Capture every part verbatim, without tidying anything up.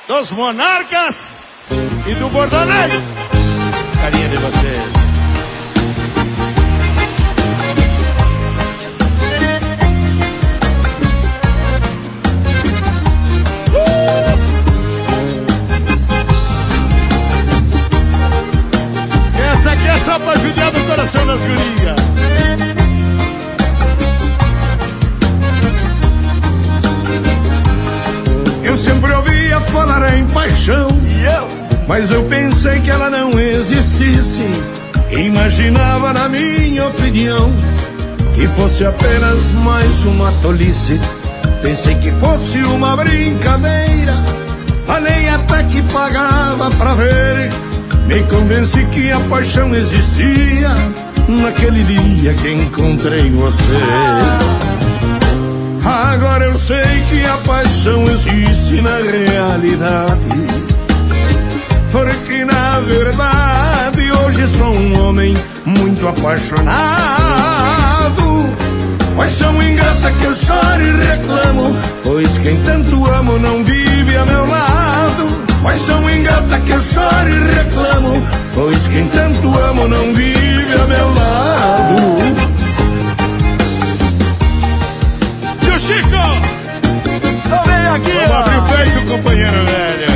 dos Monarcas e do Bordoneiro. Carinha de você. Essa aqui é só pra judiar do coração das gurias. Eu sempre ouvia falar em paixão, mas eu pensei que ela não existisse. Imaginava, na minha opinião, que fosse apenas mais uma tolice. Pensei que fosse uma brincadeira, falei até que pagava pra ver. Me convenci que a paixão existia naquele dia que encontrei você. Agora eu sei que a paixão existe na realidade, porque na verdade hoje sou um homem muito apaixonado. Paixão ingrata que eu choro e reclamo, pois quem tanto amo não vive a meu lado. Paixão ingrata que eu choro e reclamo, pois quem tanto amo não vive a meu lado. Tio Chico! Tô bem aqui, vamos ó. abrir o peito, companheiro velho.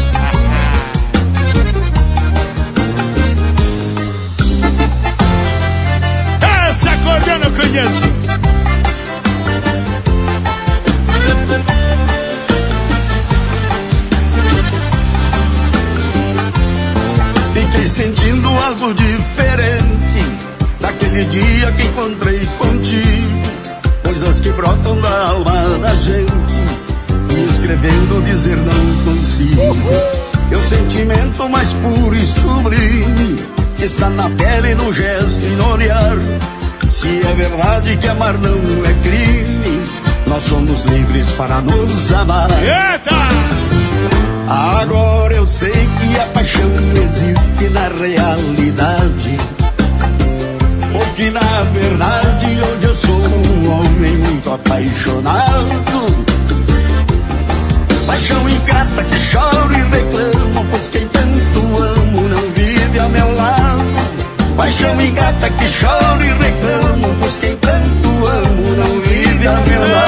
Esse acordeão eu conheço. Fiquei sentindo algo diferente daquele dia que encontrei contigo. Coisas que brotam da alma da gente, e escrevendo dizer não consigo. Meu sentimento mais puro e sublime, que está na pele, no gesto e no olhar. Se é verdade que amar não é crime, nós somos livres para nos amar. Eita! Agora eu sei que a paixão existe na realidade, porque na verdade hoje eu sou um homem muito apaixonado. Paixão ingrata que choro e reclamo, pois quem tanto amo não vive a meu lado. Paixão ingrata que choro e reclamo, pois quem tanto amo não vive a meu lado.